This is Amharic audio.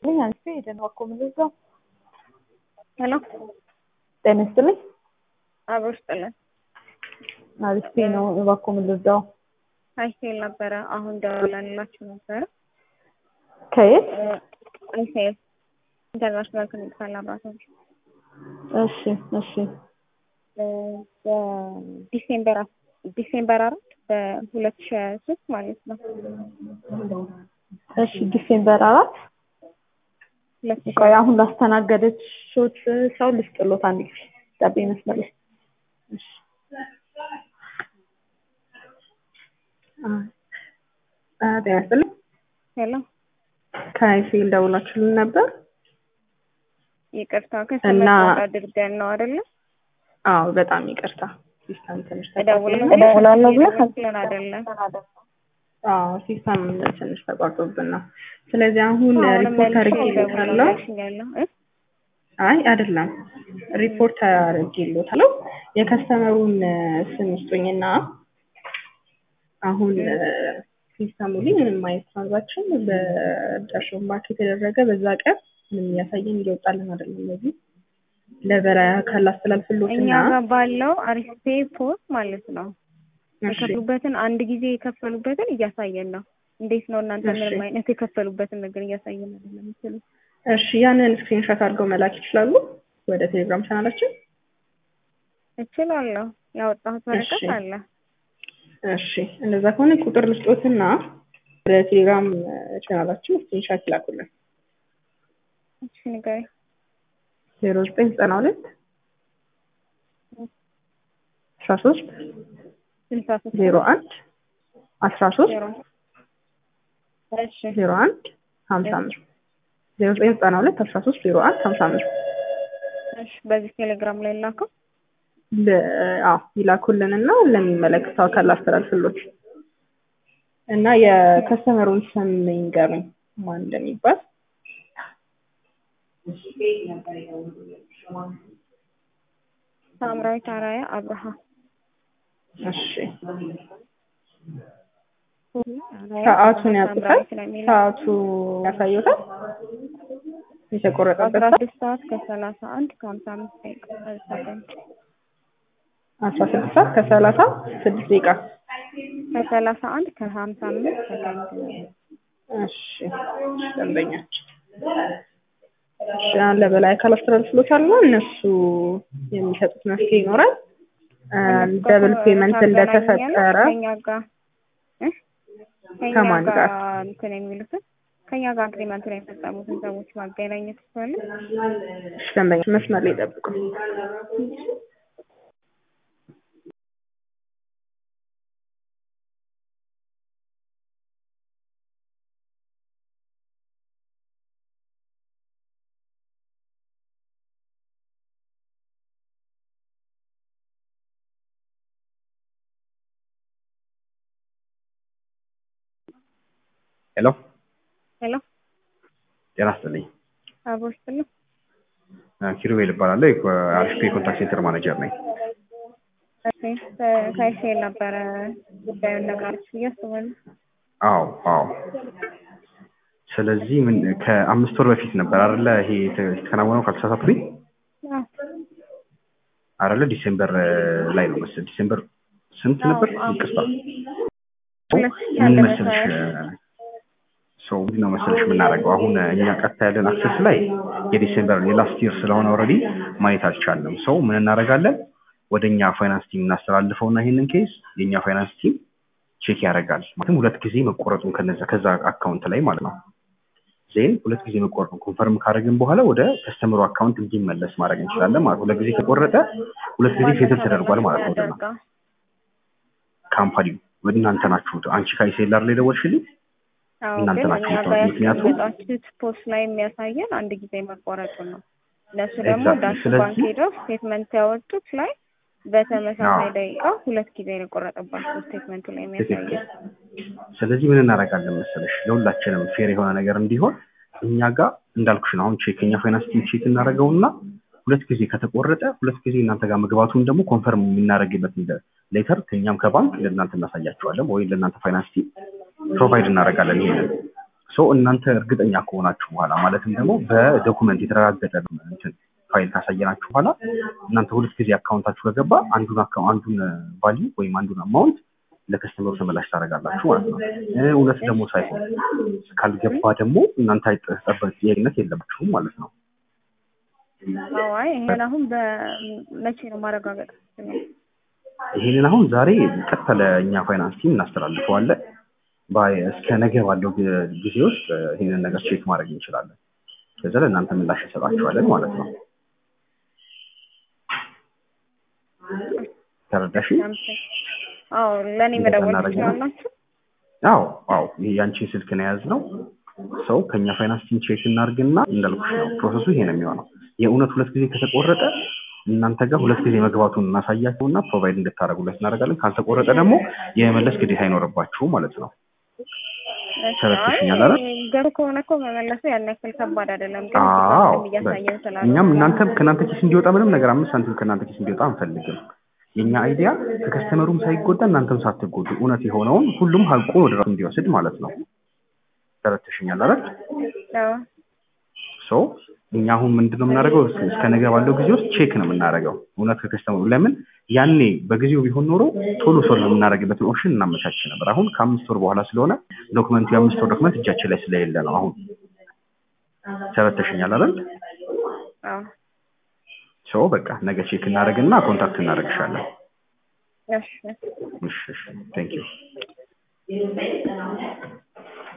አንቺ የደንዋኮ ምንዛ ሄሎ ተነስተልኝ አብሮሽጥልን አሪፍ ነው። እባክዎ ምንዛው አይሴል ነበረ። አሁን ደውላላችሁ ነበረ። ከየት? አይሴል ኢንተርናሽናል ክሊኒካል ላብራቶሪ። እሺ እሺ። ዲሴምበር 4 በ2023 ማለት ነው። እሺ ዲሴምበር 4 ቆይ አሁን ላስተናገደች ሰው ልስጥሎት አንድ ጊዜ ጠብቂ መስመር። እሺ አዳያስል ሄሎ ከአይሴል ደውላችሁልን ነበር? ይቅርታ ከሰማት አድርገን ነው አይደል? አዎ በጣም ይቅርታ። ሲስተም ትንሽ እደውላለሁ ብለህ ከፍለን አይደለም? አዎ ሲስተም ትንሽ ተቋርጦብን ነው። ስለዚህ አሁን ሪፖርት አድርጌልዎታለሁ። አይ አይደለም ሪፖርት አድርጌልዎታለሁ። የከስተመሩን ስም ይስጡኝና አሁን ሲስተሙ ላይ ምንም አይነት ትራንዛክሽን በዳሽን ባንክ የተደረገ በዛ ቀን ምንም ያሳየን እየወጣልን አይደለም። ለዚህ ለበራያ ካላስተላልፍልዎትና እኛ ጋር ባለው አሪስፔ ፖስት ማለት ነው የከፈሉበትን አንድ ጊዜ የከፈሉበትን እያሳየን ነው። እንዴት ነው እናንተ ምንም አይነት የከፈሉበትን ነገር እያሳየን አይደለም የምትሉ? እሺ ያንን ስክሪንሾት አድርገው መላክ ይችላሉ ወደ ቴሌግራም ቻናላችን? እችላለሁ። ያወጣሁት ወረቀት አለ። እሺ እንደዛ ከሆነ ቁጥር ልስጦትና ወደ ቴሌግራም ቻናላችን ስክሪንሾት ይላኩልን። እሺ ንገሪ። 0992 13 01 13 እሺ 01 55 0992 13 01 55 እሺ በዚህ ቴሌግራም ላይ ላከው። ይላኩልንና ለሚመለከተው አካል አስተላልፍልዎት እና የከስተመሩን ስም ይንገሩኝ ማን እንደሚባል። ሳምራዊት አራያ አብርሃ። እሺ ሰዓቱን ያውቁታል? ሰዓቱ ያሳዩታል? የተቆረጠበት 16 ሰዓት ከ31 ከ55 ደቂቃ 16 ሰዓት ከ36 ደቂቃ ከ31 ከ55 ሰከንድ። እሺ ደንበኛችን እሺ ለበላይ አካል አስተላልፍልዎታለሁ። እነሱ የሚሰጡት መፍትሄ ይኖራል። ደብል ፔመንት እንደተፈጠረ ከማን ጋር እንትን የሚሉትን ከኛ ጋር አግሪመንት ላይ የፈጸሙትን ሰዎች ማገናኘት ይችላል። እሺ ደንበኛ መስመር ላይ ጠብቁ። ሄሎ ሄሎ ጤና ይስጥልኝ። አብሮሽጥልን ኪሩቤል እባላለሁ። የአሪፍ ኮንታክት ሴንተር ማኔጀር ነኝ። እሺ ከአይሴል ነበረ ጉዳዩን ነግራችሁ እያስባለሁ። አዎ አዎ። ስለዚህ ምን ከ5 ወር በፊት ነበር አይደለ ይሄ የተከናወነው ካልተሳሳትኩኝ? አይደለ ዲሴምበር ላይ ነው መሰለኝ። ዲሴምበር ስንት ነበር? ይቅርታ ምን መሰለሽ ሰው ነው መሰለሽ የምናደርገው አሁን እኛ ቀጥታ ያለን አክሰስ ላይ የዲሴምበር የላስት ይር ስለሆነ ኦልሬዲ ማየት አልቻልንም። ሰው ምን እናደርጋለን ወደኛ ፋይናንስ ቲም እናስተላልፈውና ይሄንን ኬስ የኛ ፋይናንስ ቲም ቼክ ያደርጋል። ማለት ሁለት ጊዜ መቆረጡን ከዛ አካውንት ላይ ማለት ነው። ዜን ሁለት ጊዜ መቆረጡን ኮንፈርም ካደረግን በኋላ ወደ ከስተመሩ አካውንት እንዲመለስ ማድረግ እንችላለን ማለት ነው። ሁለት ጊዜ ከቆረጠ ሁለት ጊዜ ሴትል ተደርጓል ማለት ነው። ደግሞ ካምፓኒው ወደ እናንተ ናችሁ። አንቺ ከአይሴላር ላይ ደወልሽልኝ እናንተ ናችሁ። ምክንያቱም ፖስት ላይ የሚያሳየን አንድ ጊዜ መቆረጡን ነው። እነሱ ደግሞ ዳሽ ባንክ ሄደው ስቴትመንት ያወጡት ላይ በተመሳሳይ ደቂቃ ሁለት ጊዜ የቆረጠባቸው ስቴትመንቱ ላይ የሚያሳየን። ስለዚህ ምን እናደርጋለን መሰለሽ ለሁላችንም ፌር የሆነ ነገር እንዲሆን እኛ ጋር እንዳልኩሽ ነው። አሁን ቼክ እኛ ፋይናንስ ቲም ቼክ እናደርገውና ሁለት ጊዜ ከተቆረጠ ሁለት ጊዜ እናንተ ጋር መግባቱን ደግሞ ኮንፈርም የምናደርግበት ሌተር ከኛም ከባንክ ለእናንተ እናሳያቸዋለን ወይ ለእናንተ ፋይናንስ ቲም ፕሮቫይድ እናደርጋለን። ይሄንን ሶ እናንተ እርግጠኛ ከሆናችሁ በኋላ ማለትም ደግሞ በዶኩመንት የተረጋገጠ እንትን ፋይል ካሳየናችሁ በኋላ እናንተ ሁለት ጊዜ አካውንታችሁ ከገባ አንዱን ቫልዩ ወይም አንዱን አማውንት ለከስተመሩ ተመላሽ ታደርጋላችሁ ማለት ነው። እውነት ደግሞ ሳይሆን ካልገባ ደግሞ እናንተ ጠበቂነት የለባችሁም ማለት ነው። አይ ይሄን አሁን በመቼ ነው ማረጋገጥ? ይሄንን አሁን ዛሬ ከተለ እኛ ፋይናንስ ቲም እናስተላልፈዋለን። እስከ ነገ ባለው ጊዜ ውስጥ ይሄንን ነገር ቼክ ማድረግ እንችላለን። ከዛ ለእናንተ ምላሽ እንሰጣችኋለን ማለት ነው። ተረዳሽ? አዎ ለኔ መደወል ትችላላችሁ? አዎ ይሄ ያንቺን ስልክ ነው የያዝነው። ሰው ከኛ ፋይናንስ ቲም ቼክ እናድርግና እንዳልኩሽ ነው ፕሮሰሱ ይሄ ነው የሚሆነው። የእውነት ሁለት ጊዜ ከተቆረጠ እናንተ ጋር ሁለት ጊዜ መግባቱን እናሳያችሁና ፕሮቫይድ እንድታደርጉለት እናደርጋለን። ካልተቆረጠ ደግሞ የመመለስ ግዴታ አይኖርባችሁም ማለት ነው። ተረድተሽኛል አይደል? ገሩ ከሆነ እኮ መመለሱ ያን ያክል ከባድ አይደለም። ግን እያሳየን ስላለ እኛም ከእናንተ ኪስ እንዲወጣ ምንም ነገር 5 ሳንቲም ከእናንተ ኪስ እንዲወጣ አንፈልግም። የኛ አይዲያ ከከስተመሩም ሳይጎዳ እናንተም ሳትጎዱ እውነት የሆነውን ሁሉም ሀቁን ወደ ራሱ እንዲወስድ ማለት ነው። ተረድተሽኛል አይደል? ሶ እኛ አሁን ምንድነው የምናደርገው? እስከ ነገ ባለው ጊዜ ውስጥ ቼክ ነው የምናደርገው እውነት ከከስተመሩ። ለምን ያኔ በጊዜው ቢሆን ኖሮ ቶሎ ሶልቭ የምናደርግበትን ኦፕሽን እናመቻች ነበር። አሁን ከ5 ወር በኋላ ስለሆነ ዶክመንቱ የ5 ወር ዶክመንት እጃችን ላይ ስለሌለ ነው አሁን። ተረድተሽኛል አይደል? ሶ በቃ ነገ ቼክ እናደርግና ኮንታክት እናደርግሻለን። እሺ ቴንክ ዩ